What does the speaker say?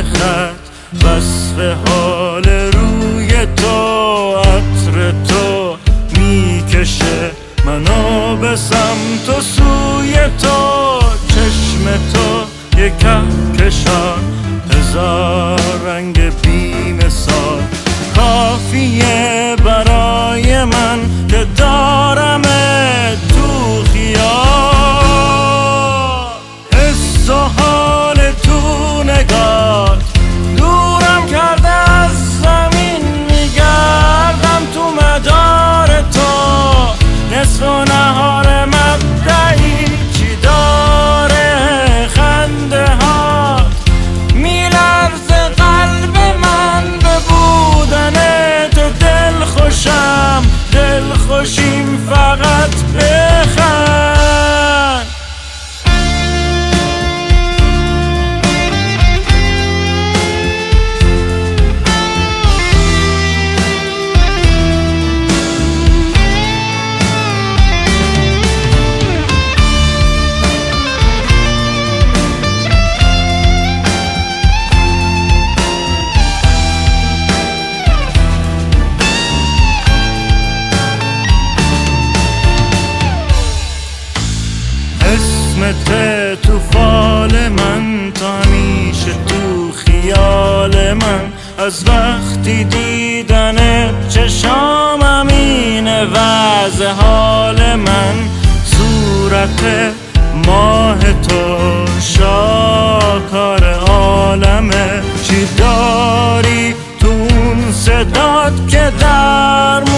خط وصف حال روی تو، عطر تو میکشه منو به سمت و سوی تو. چشم تو یک کهکشان، هزار رنگ بی مثال، کافیه برای من که دارم تو خیال. حس و حال تو نگاه دورم کرده از زمین، میگردم تو مدار تو. نصف و نهار مبدعی چی داره خنده ها، میلرزه قلب من به بودن تو. دل خوشم دل خوشیم فقط بخند. اسمت تو فال من، تا همیشه تو خیال من. از وقتی دیدنت چشام امینه وضع حال من. صورت ماه تو شاهکار عالمه، چی داری تو اون صدات که در